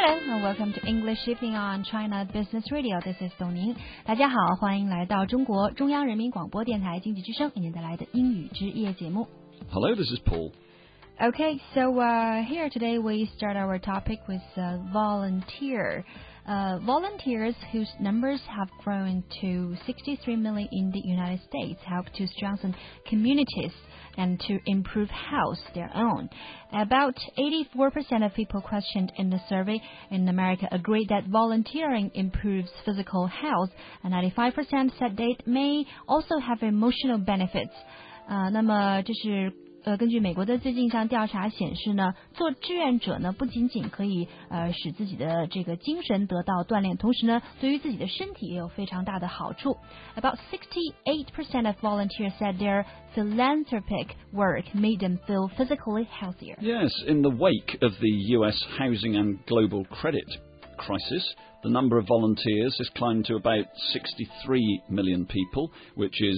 Hello and welcome to English Shipping on China Business Radio. This is 董宁。大家好，欢迎来到中国中央人民广播电台经济之声为您带来的英语之夜节目。 Hello, this is Paul. Okay, so here today we start our topic with volunteer. Volunteers whose numbers have grown to 63 million in the United States help to strengthen communities and to improve health their own. About 84% of people questioned in the survey in America agreed that volunteering improves physical health, and 95% said they may also have emotional benefits. 那么这是根据美国的最近一项调查显示呢，做志愿者呢不仅仅可以使自己的这个精神得到锻炼，同时呢对于自己的身体也有非常大的好处。About 68% of volunteers said their philanthropic work made them feel physically healthier. Yes, in the wake of the US housing and global credit crisis, the number of volunteers has climbed to about 63 million people, which is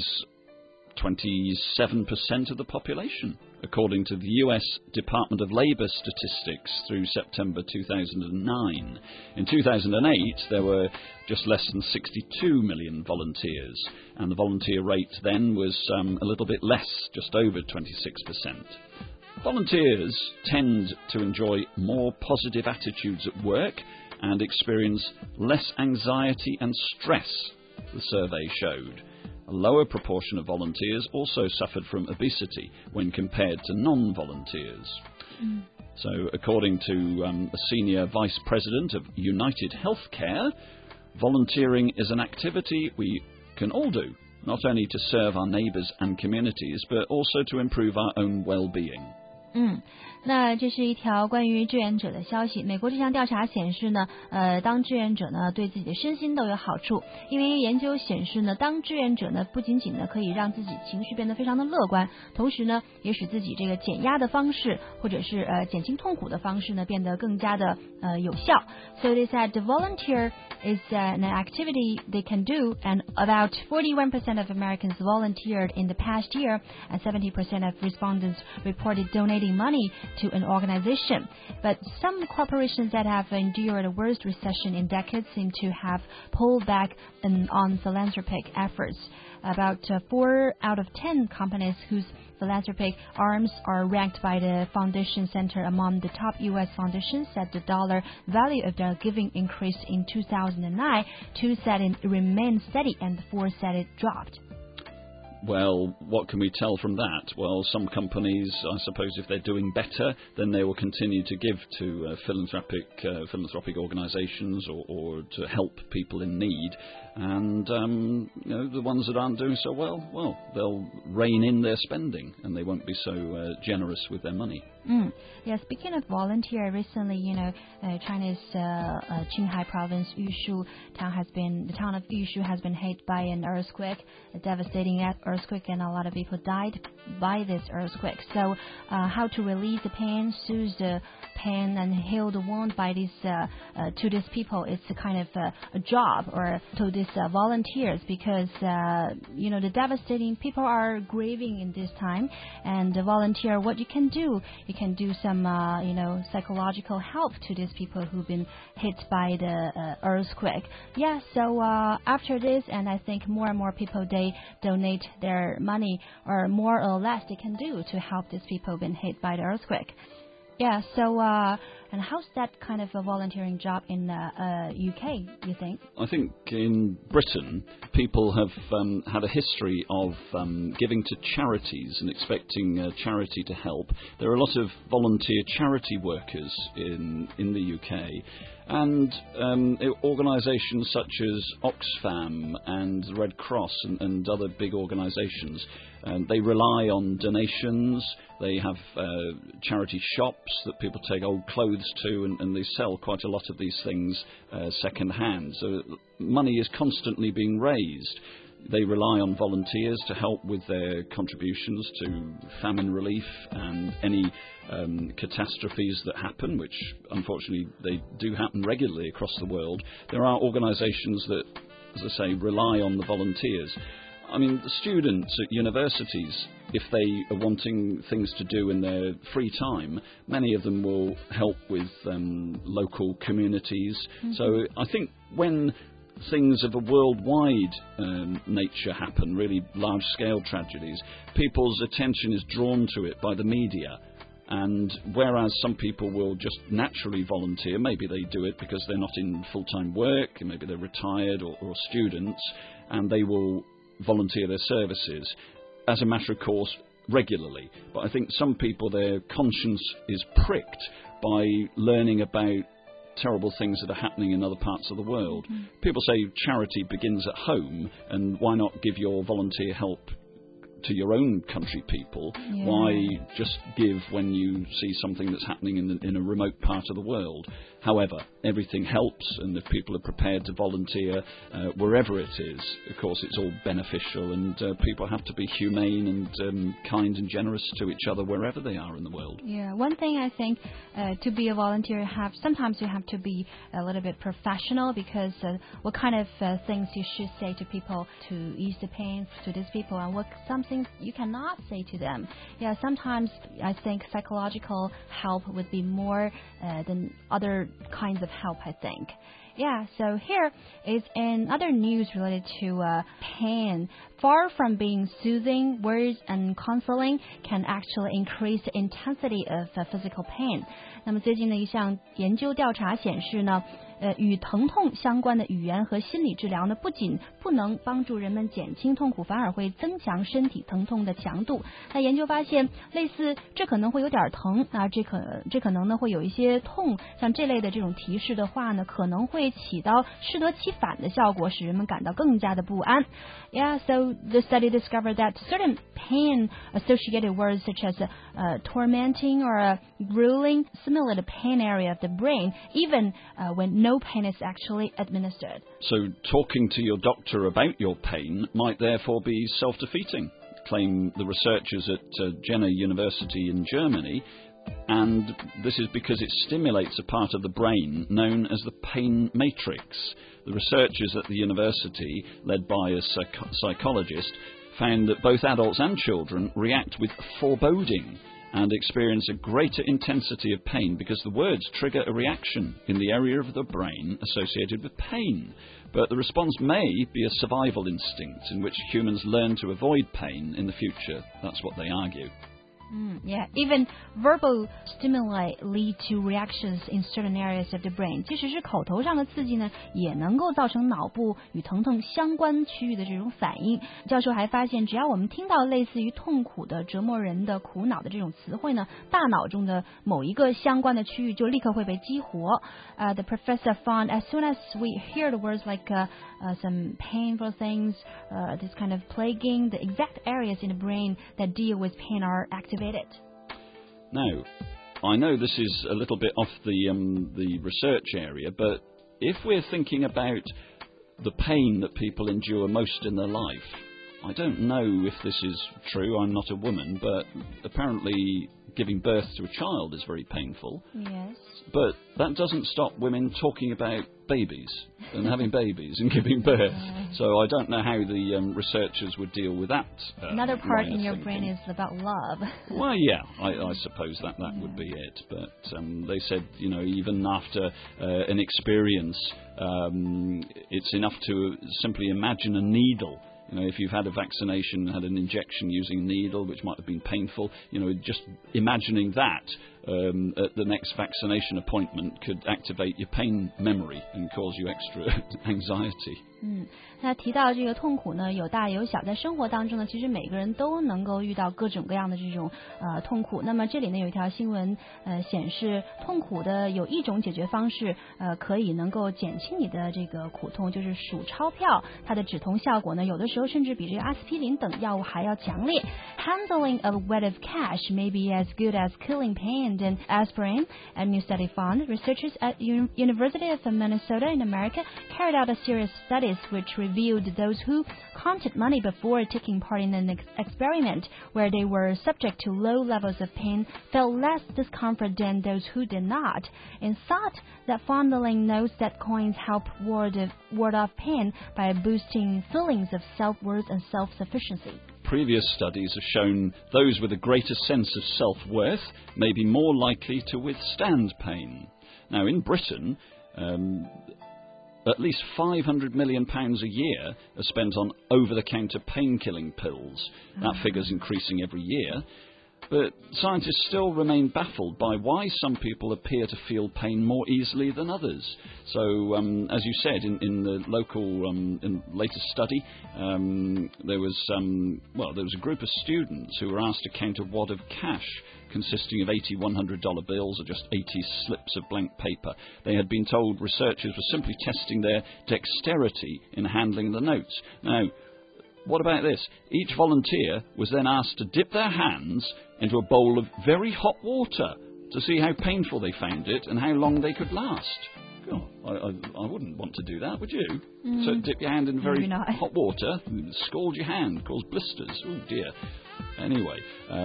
27% of the population, according to the US Department of Labor statistics through September 2009. In 2008, there were just less than 62 million volunteers, and the volunteer rate then was a little bit less, just over 26%. Volunteers tend to enjoy more positive attitudes at work and experience less anxiety and stress, the survey showed. A lower proportion of volunteers also suffered from obesity when compared to non-volunteers. So, according to a senior vice president of United Healthcare, volunteering is an activity we can all do, not only to serve our neighbours and communities, but also to improve our own well-being. 那这是一条关于志愿者的消息。美国这项调查显示呢，当志愿者呢对自己的身心都有好处，因为研究显示呢，当志愿者呢不仅仅呢可以让自己情绪变得非常的乐观，同时呢也使自己这个减压的方式或者是减轻痛苦的方式呢变得更加的有效。So they said the volunteer is an activity they can do, and about 41% of Americans volunteered in the past year, and 70% of respondents reported donating money to an organization. But some corporations that have endured the worst recession in decades seem to have pulled back on philanthropic efforts. About 4 out of 10 companies whose philanthropic arms are ranked by the Foundation Center among the top U.S. foundations said the dollar value of their giving increased in 2009. 2 said it remained steady, and 4 said it dropped. Well, what can we tell from that? Well, some companies, I suppose, if they're doing better, then they will continue to give to philanthropic organisations or to help people in need. And the ones that aren't doing so well, they'll rein in their spending and they won't be so generous with their money. Yeah, speaking of volunteer, recently, China's Qinghai province, Yushu town the town of Yushu has been hit by an earthquake, a devastating earthquake, and a lot of people died by this earthquake. So, how to relieve the pain, soothe the pain, and heal the wound by to these people, it's a kind of a job, or to these volunteers, because the devastating people are grieving in this time, and the volunteer, what you can do. You can do some, psychological help to these people who've been hit by the earthquake. Yeah, so after this, and I think more and more people, they donate their money, or more or less they can do to help these people who've been hit by the earthquake. Yeah, so and how's that kind of a volunteering job in UK, you think? I think in Britain, people have had a history of giving to charities and expecting charity to help. There are a lot of volunteer charity workers in the UK. And organisations such as Oxfam and the Red Cross and other big organisations, they rely on donations. They have charity shops that people take old clothes to, and they sell quite a lot of these things second hand. So money is constantly being raised. They rely on volunteers to help with their contributions to famine relief and any catastrophes that happen, which unfortunately they do happen regularly across the world. There are organisations that, as I say, rely on the volunteers. I mean, the students at universities if they are wanting things to do in their free time, many of them will help with local communities. So I think when things of a worldwide nature happen, really large-scale tragedies, people's attention is drawn to it by the media. And whereas some people will just naturally volunteer, maybe they do it because they're not in full-time work, maybe they're retired or students, and they will volunteer their services as a matter of course regularly. But I think some people, their conscience is pricked by learning about terrible things that are happening in other parts of the world. People say charity begins at home, and why not give your volunteer help to your own country people? Why just give when you see something that's happening in a remote part of the world? However, everything helps, and if people are prepared to volunteer wherever it is, of course it's all beneficial, and people have to be humane and kind and generous to each other wherever they are in the world. Yeah, one thing I think to be a volunteer, sometimes you have to be a little bit professional, because what kind of things you should say to people to ease the pain to these people, and what something you cannot say to them. Yeah, sometimes I think psychological help would be more than other kinds of help, I think. Yeah, so here is another news related to pain. Far from being soothing, words and counseling can actually increase the intensity of physical pain. 那么最近的一项研究调查显示呢，与疼痛相关的语言和心理治疗呢，不仅不能帮助人们减轻痛苦，反而会增强身体疼痛的强度。那研究发现，类似这可能会有点疼啊，这可能呢会有一些痛，像这类的这种提示的话呢，可能会起到适得其反的效果，使人们感到更加的不安。Yeah, so the study discovered that certain pain-associated words such as tormenting or grueling simulate the pain area of the brain, even when no pain is actually administered. So talking to your doctor about your pain might therefore be self-defeating, claim the researchers at Jena University in Germany, and this is because it stimulates a part of the brain known as the pain matrix. The researchers at the university, led by a psychologist, found that both adults and children react with foreboding and experience a greater intensity of pain because the words trigger a reaction in the area of the brain associated with pain. But the response may be a survival instinct in which humans learn to avoid pain in the future. That's what they argue. Yeah, even verbal stimuli lead to reactions in certain areas of the brain. 即使是口头上的刺激呢，也能够造成脑部与疼痛相关区域的这种反应。教授还发现，只要我们听到类似于痛苦的、折磨人的、苦恼的这种词汇呢，大脑中的某一个相关的区域就立刻会被激活。The professor found as soon as we hear the words like some painful things, this kind of plaguing, the exact areas in the brain that deal with pain are activated. Now, I know this is a little bit off the research area, but if we're thinking about the pain that people endure most in their life, I don't know if this is true. I'm not a woman, but apparently giving birth to a child is very painful. Yes. But that doesn't stop women talking about babies and having babies and giving birth. So I don't know how the researchers would deal with that. Another part in your brain is about love. Well, yeah, I suppose that would be it. But they said, you know, even after an experience, it's enough to simply imagine a needle. You know, if you've had a vaccination, had an injection using a needle, which might have been painful, you know, just imagining that at the next vaccination appointment could activate your pain memory and cause you extra anxiety. 那提到这个痛苦呢，有大有小，在生活当中呢，其实每个人都能够遇到各种各样的这种痛苦。那么这里呢有一条新闻显示，痛苦的有一种解决方式可以能够减轻你的这个苦痛，就是数钞票。它的止痛效果呢，有的时候甚至比这个阿司匹林等药物还要强烈。Handling a wad of cash may be as good as killing pain than aspirin. A new study found researchers at University of Minnesota in America carried out a series of studies which revealed those who counted money before taking part in an experiment where they were subject to low levels of pain felt less discomfort than those who did not, and thought that fondling knows that coins help ward off pain by boosting feelings of self-worth and self-sufficiency. previous studies have shown those with a greater sense of self-worth may be more likely to withstand pain. Now, in Britain, at least £500 million a year are spent on over-the-counter pain-killing pills. That figure's increasing every year. But scientists still remain baffled by why some people appear to feel pain more easily than others. So, as you said, in the local latest study, there was a group of students who were asked to count a wad of cash consisting of 80 $100 bills or just 80 slips of blank paper. They had been told researchers were simply testing their dexterity in handling the notes. Now, what about this? Each volunteer was then asked to dip their hands into a bowl of very hot water to see how painful they found it and how long they could last. Oh, I wouldn't want to do that, would you? So dip your hand in very hot water, scald your hand, cause blisters. Oh dear. Anyway,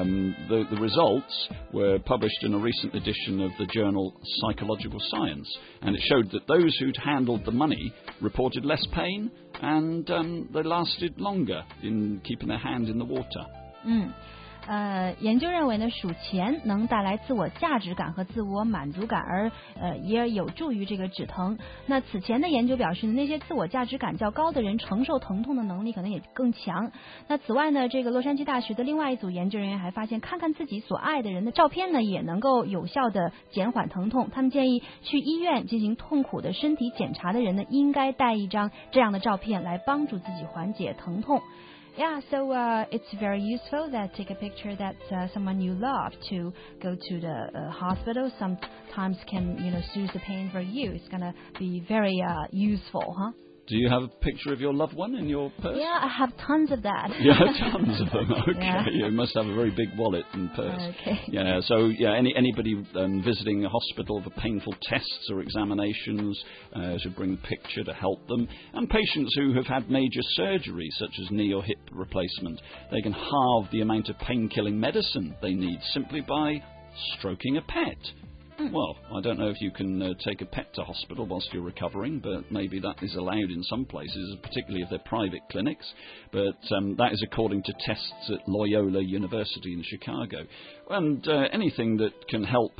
the results were published in a recent edition of the journal Psychological Science, and it showed that those who'd handled the money reported less pain and they lasted longer in keeping their hand in the water. 研究认为呢，数钱能带来自我价值感和自我满足感，而也有助于这个止疼。那此前的研究表示呢，那些自我价值感较高的人承受疼痛的能力可能也更强。那此外呢，这个洛杉矶大学的另外一组研究人员还发现，看看自己所爱的人的照片呢，也能够有效的减缓疼痛。他们建议去医院进行痛苦的身体检查的人呢，应该带一张这样的照片来帮助自己缓解疼痛。Yeah, so it's very useful that take a picture that someone you love to go to the hospital. Sometimes can soothe the pain for you. It's gonna be very useful, huh? Do you have a picture of your loved one in your purse? Yeah, I have tons of that. You have tons of them. Okay, yeah. You must have a very big wallet and purse. Okay. Yeah. So anybody visiting a hospital for painful tests or examinations should bring a picture to help them. And patients who have had major surgery, such as knee or hip replacement, they can halve the amount of pain-killing medicine they need simply by stroking a pet. Well, I don't know if you can take a pet to hospital whilst you're recovering, but maybe that is allowed in some places, particularly if they're private clinics. But that is according to tests at Loyola University in Chicago. And anything that can help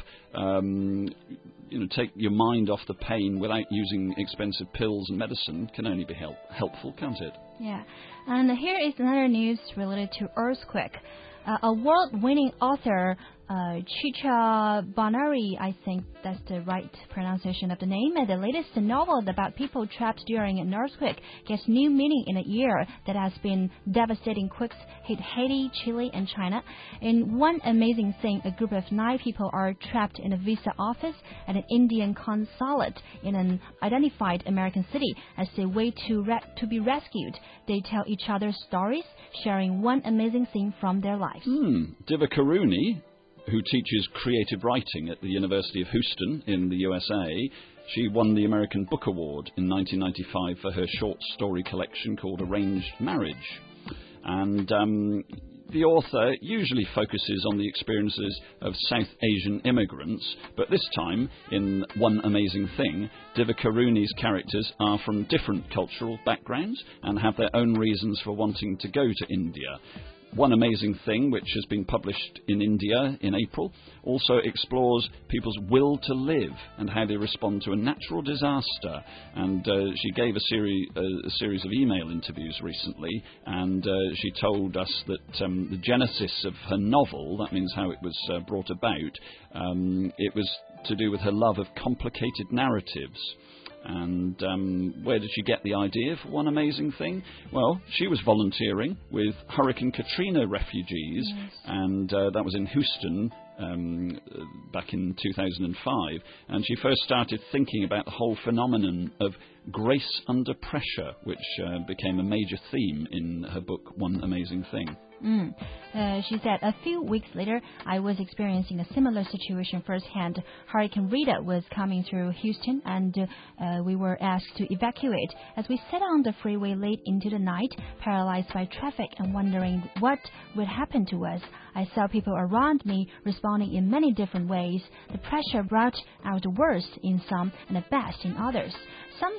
take your mind off the pain without using expensive pills and medicine can only be helpful, can't it? Yeah. And here is another news related to earthquake. A award-winning author, Chicha Bonari, I think that's the right pronunciation of the name, and the latest novel about people trapped during an earthquake gets new meaning in a year that has been devastating quakes hit Haiti, Chile, and China. In One Amazing Thing, a group of 9 people are trapped in a visa office at an Indian consulate in an identified American city. As they wait to be rescued, they tell each other stories, sharing one amazing thing from their lives. Diva Karuni, who teaches creative writing at the University of Houston in the USA, she won the American Book Award in 1995 for her short story collection called Arranged Marriage. And the author usually focuses on the experiences of South Asian immigrants, but this time, in One Amazing Thing, Diva Karuni's characters are from different cultural backgrounds and have their own reasons for wanting to go to India. One Amazing Thing, which has been published in India in April, also explores people's will to live and how they respond to a natural disaster. And she gave a series of email interviews recently, and she told us that the genesis of her novel, that means how it was brought about, it was to do with her love of complicated narratives. And where did she get the idea for One Amazing Thing? Well, she was volunteering with Hurricane Katrina refugees, and that was in Houston back in 2005. And she first started thinking about the whole phenomenon of grace under pressure, which became a major theme in her book One Amazing Thing. She said, a few weeks later, I was experiencing a similar situation firsthand. Hurricane Rita was coming through Houston, and we were asked to evacuate. As we sat on the freeway late into the night, paralyzed by traffic and wondering what would happen to us, I saw people around me responding in many different ways. The pressure brought out the worst in some and the best in others.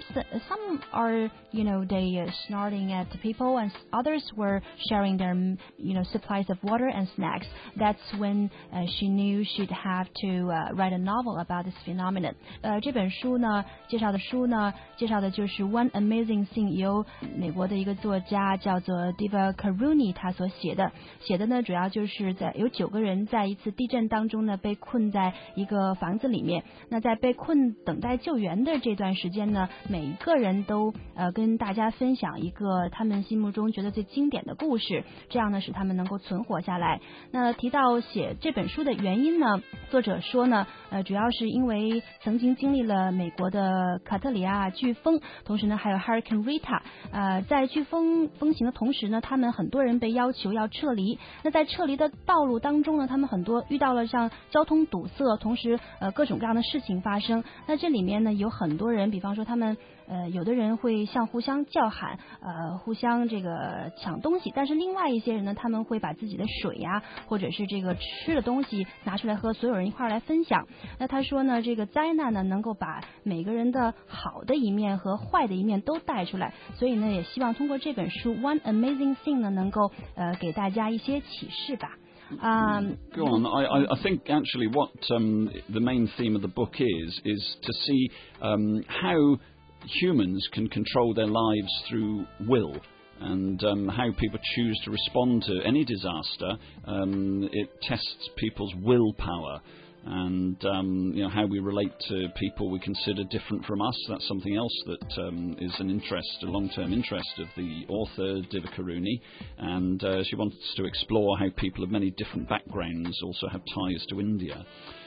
Some are, they snorting at the people, and others were sharing their supplies of water and snacks. That's when she knew she'd have to write a novel about this phenomenon. 这本书呢，介绍的就是 One Amazing Thing， 由美国的一个作家叫做 Diva Caruni 他所写的呢，主要就是有9个人在一次地震当中呢被困在一个房子里面。那在被困等待救援的这段时间呢，每一个人都跟大家分享一个他们心目中觉得最经典的故事，这样呢使他们能够存活下来。那提到写这本书的原因呢，作者说呢，主要是因为曾经经历了美国的卡特里亚飓风，同时呢还有 Hurricane Rita，在飓风风行的同时呢，他们很多人被要求要撤离。那在撤离的道路当中呢，他们很多遇到了像交通堵塞，同时各种各样的事情发生。那这里面呢有很多人，比方说他们有的人会互相叫喊，互相这个抢东西，但是另外一些人呢，他们会把自己的水呀，或者是这个吃的东西拿出来和所有人一块来分享。那他说呢，这个灾难呢能够把每个人的好的一面和坏的一面都带出来，所以呢也希望通过这本书 One Amazing Thing 呢能够给大家一些启示吧。 Go on. I think actually what the main theme of the book is to see how humans can control their lives through will, and how people choose to respond to any disaster. It tests people's willpower, and how we relate to people we consider different from us. That's something else that is a long-term interest of the author Diva Caruni, and she wants to explore how people of many different backgrounds also have ties to India.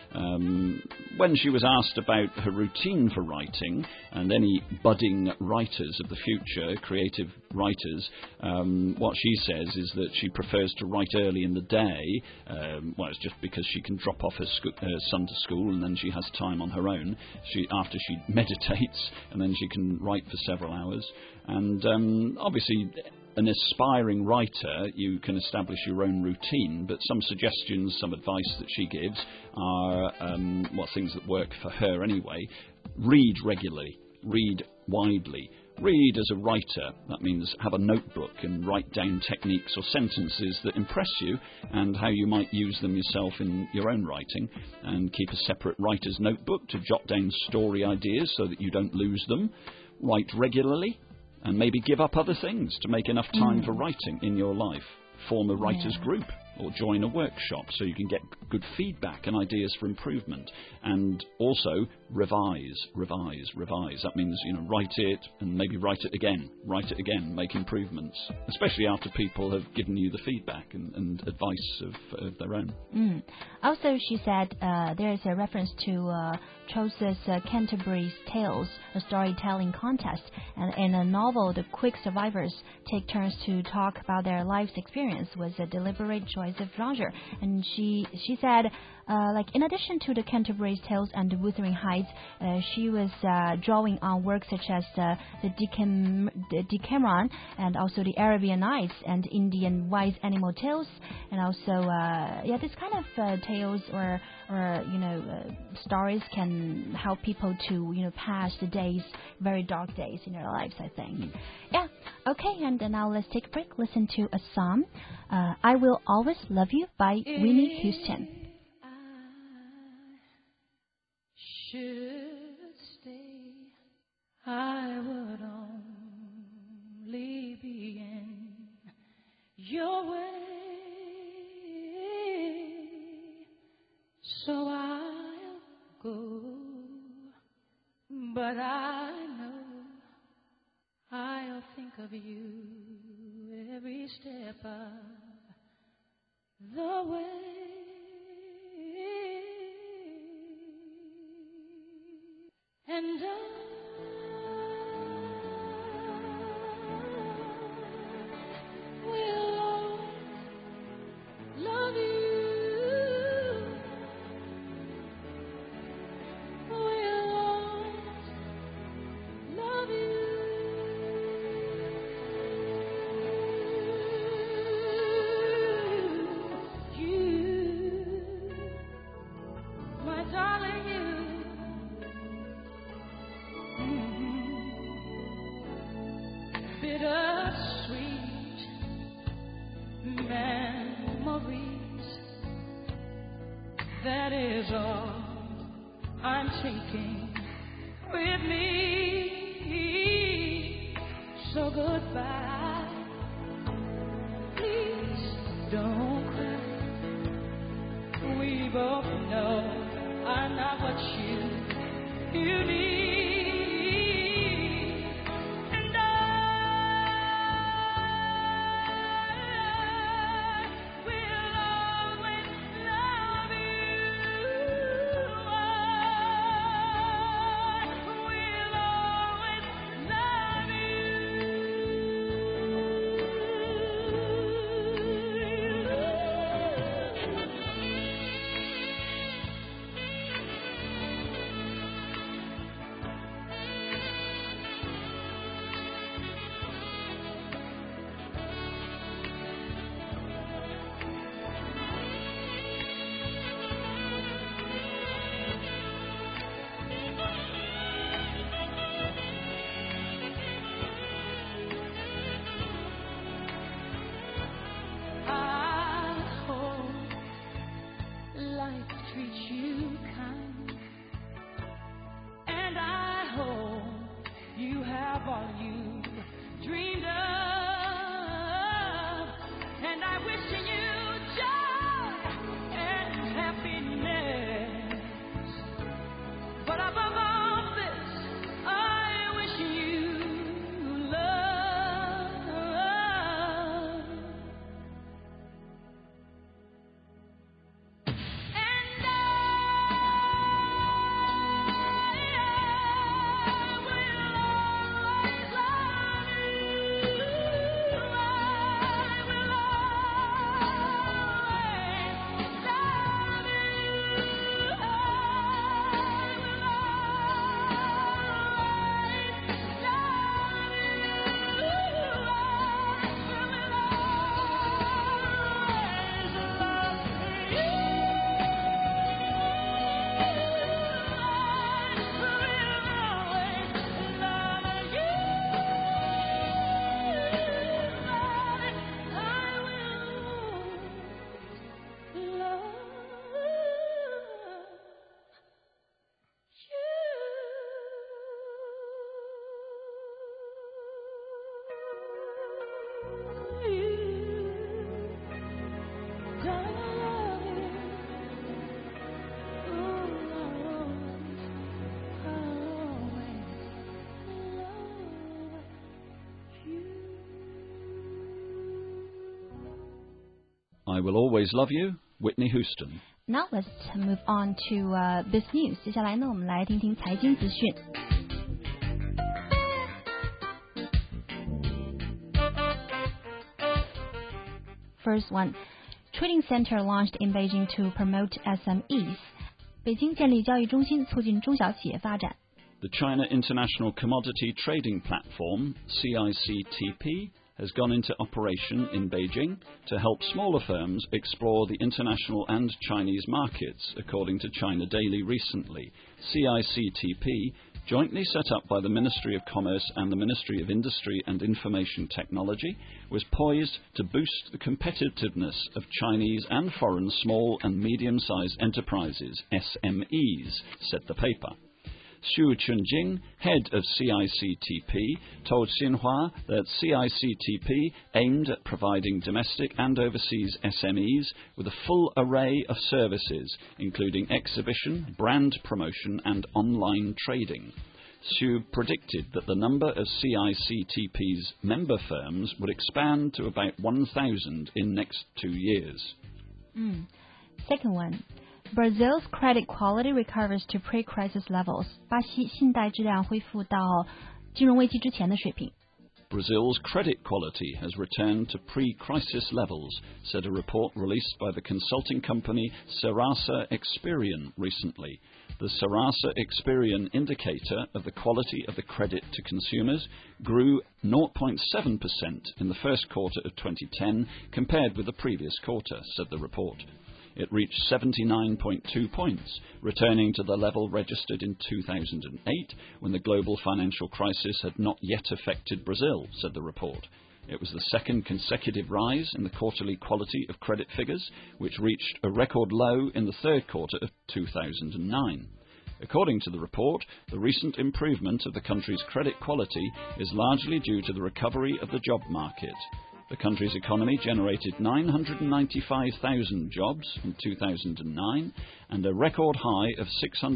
When she was asked about her routine for writing and any budding writers of the future, creative writers, what she says is that she prefers to write early in the day. It's just because she can drop off her son to school and then she has time on her own. After she meditates, and then she can write for several hours. And obviously, an aspiring writer, you can establish your own routine, but some suggestions, some advice that she gives are things that work for her anyway. Read regularly, read widely. Read as a writer. That means have a notebook and write down techniques or sentences that impress you and how you might use them yourself in your own writing, and keep a separate writer's notebook to jot down story ideas so that you don't lose them. Write regularly, and maybe give up other things to make enough time for writing in your life. Form a writer's group or join a workshop so you can get good feedback and ideas for improvement. And also revise. That means, write it and maybe write it again, make improvements, especially after people have given you the feedback and advice of their own. Also, she said there is a reference to Chaucer's Canterbury's Tales, a storytelling contest. And in a novel, the quick survivors take turns to talk about their life's experience with a deliberate choice of genre. And she said, in addition to the Canterbury's Tales and the Wuthering Heights, she was drawing on works such as the Decameron, and also the Arabian Nights and Indian Wise Animal Tales, and also this kind of tales or stories can help people to pass the days, very dark days in their lives, I think. Yeah, okay, and now let's take a break. Listen to a song, I Will Always Love You by Whitney Houston. Should stay, I would only be in your way, so I'll go, but I know I'll think of you every step of the way. And will always love you. Will always love you. You, my darling, you. Bittersweet man. that is all I'm taking with me. So goodbye. Please don't cry. We both know I'm not what you need. And I will always love you. I will always love I hope life treats you kind, and I hope you have all you dreamed of, and I wish you joy and happiness. But above all this, I wish you love. And I will always love you. I will always love I Will Always Love You, Whitney Houston. Now let's move on to this news. 接下来呢，我们来听听财经资讯。First one, trading center launched in Beijing to promote SMEs. 北京建立交易中心，促进中小企业发展。 The China International Commodity Trading Platform, CICTP, has gone into operation in Beijing to help smaller firms explore the international and Chinese markets, according to China Daily recently. CICTP, jointly set up by the Ministry of Commerce and the Ministry of Industry and Information Technology, was poised to boost the competitiveness of Chinese and foreign small and medium-sized enterprises, SMEs, said the paper. Xu Chunjing, head of CICTP, told Xinhua that CICTP aimed at providing domestic and overseas SMEs with a full array of services, including exhibition, brand promotion and online trading. Xu predicted that the number of CICTP's member firms would expand to about 1,000 in next 2 years. Second one. Brazil's credit quality recovers to pre-crisis levels. 巴西信贷质量恢复到金融危机之前的水平。 Brazil's credit quality has returned to pre-crisis levels, said a report released by the consulting company Serasa Experian recently. The Serasa Experian indicator of the quality of the credit to consumers grew 0.7% in the first quarter of 2010 compared with the previous quarter, said the report. It reached 79.2 points, returning to the level registered in 2008 when the global financial crisis had not yet affected Brazil, said the report. It was the second consecutive rise in the quarterly quality of credit figures, which reached a record low in the third quarter of 2009. According to the report, the recent improvement of the country's credit quality is largely due to the recovery of the job market. The country's economy generated 995,000 jobs in 2009 and a record high of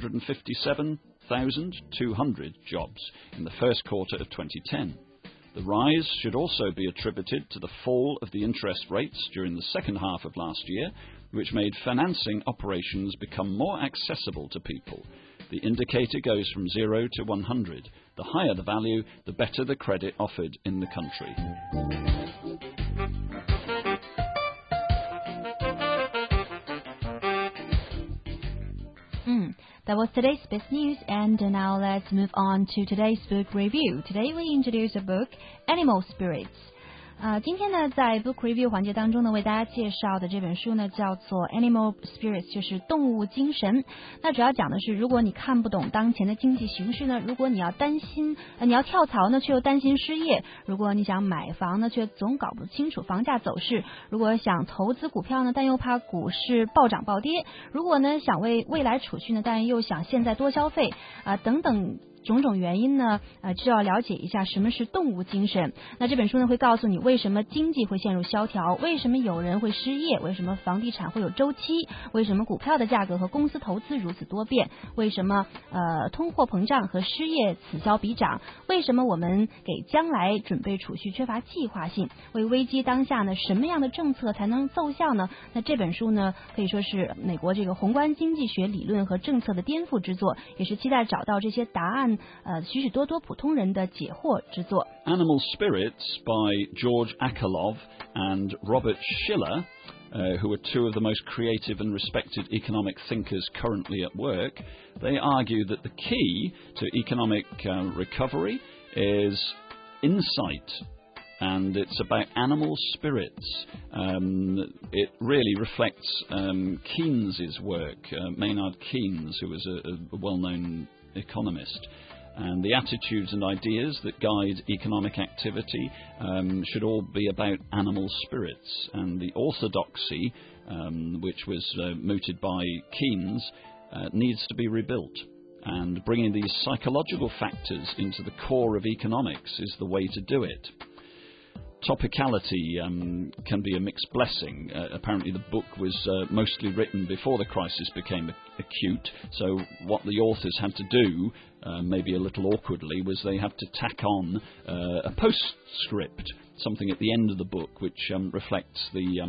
657,200 jobs in the first quarter of 2010. The rise should also be attributed to the fall of the interest rates during the second half of last year, which made financing operations become more accessible to people. The indicator goes from 0 to 100. The higher the value, the better the credit offered in the country. That was today's best news, and now let's move on to today's book review. Today we introduce a book, Animal Spirits. 今天呢，在 book review 环节当中呢，为大家介绍的这本书呢，叫做 Animal Spirits， 就是动物精神。那主要讲的是，如果你看不懂当前的经济形势呢，如果你要担心，你要跳槽呢，却又担心失业；如果你想买房呢，却总搞不清楚房价走势；如果想投资股票呢，但又怕股市暴涨暴跌；如果呢想为未来储蓄呢，但又想现在多消费等等。种种原因呢，就要了解一下什么是动物精神。那这本书呢，会告诉你为什么经济会陷入萧条，为什么有人会失业，为什么房地产会有周期，为什么股票的价格和公司投资如此多变，为什么通货膨胀和失业此消彼长，为什么我们给将来准备储蓄缺乏计划性，为危机当下呢，什么样的政策才能奏效呢？那这本书呢，可以说是美国这个宏观经济学理论和政策的颠覆之作，也是期待找到这些答案许许多多普通人的解惑之作。 Animal Spirits by George Akerlof and Robert Shiller, who are two of the most creative and respected economic thinkers currently at work. They argue that the key to economic recovery is insight, and it's about animal spirits. It really reflects Keynes's work, Maynard Keynes, who was a well-known economist. And the attitudes and ideas that guide economic activity should all be about animal spirits. And the orthodoxy, which was mooted by Keynes, needs to be rebuilt. And bringing these psychological factors into the core of economics is the way to do it. Topicality can be a mixed blessing. Apparently the book was mostly written before the crisis became acute, so what the authors had to do, maybe a little awkwardly, was they had to tack on a postscript, something at the end of the book which reflects the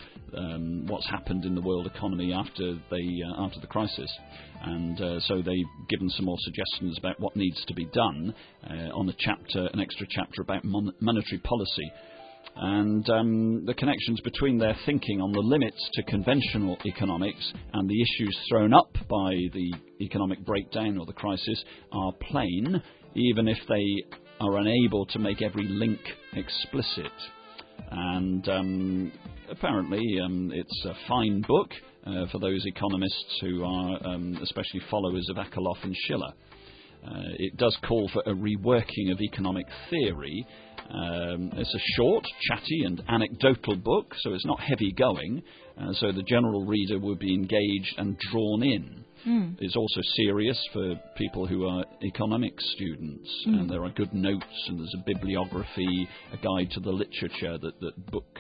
what's happened in the world economy after the crisis. And so they've given some more suggestions about what needs to be done on an extra chapter about monetary policy. And the connections between their thinking on the limits to conventional economics and the issues thrown up by the economic breakdown or the crisis are plain, even if they are unable to make every link explicit. And apparently it's a fine book for those economists who are especially followers of Akerlof and Shiller. It does call for a reworking of economic theory. It's a short, chatty and anecdotal book, so it's not heavy going, so the general reader will be engaged and drawn in. It's also serious for people who are economics students, and there are good notes, and there's a bibliography, a guide to the literature that the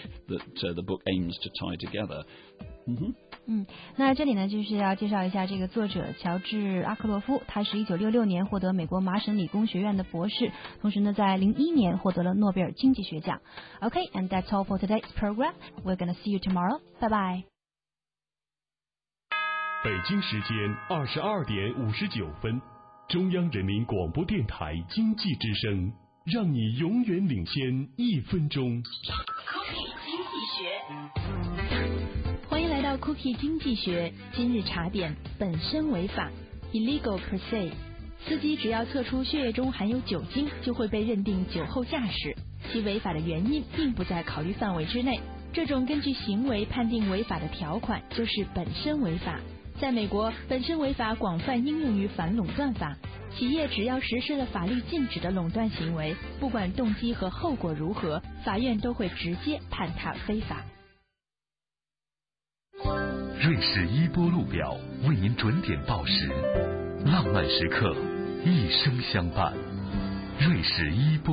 book aims to tie together. 那这里呢，就是要介绍一下这个作者乔治·阿克洛夫，他是1966年获得美国麻省理工学院的博士，同时呢，在01年获得了诺贝尔经济学奖。Okay, and that's all for today's program. We're gonna see you tomorrow. Bye bye. 北京时间22点59分，中央人民广播电台经济之声，让你永远领先1分钟。 Cookie 经济学，欢迎来到 Cookie 经济学。今日茶点：本身违法 ，illegal per se。司机只要测出血液中含有酒精，就会被认定酒后驾驶，其违法的原因并不在考虑范围之内。这种根据行为判定违法的条款就是本身违法。在美国，本身违法广泛应用于反垄断法。 企业只要实施了法律禁止的垄断行为，不管动机和后果如何，法院都会直接判他非法。 瑞士伊波路表为您准点报时，浪漫时刻，一生相伴。瑞士伊波。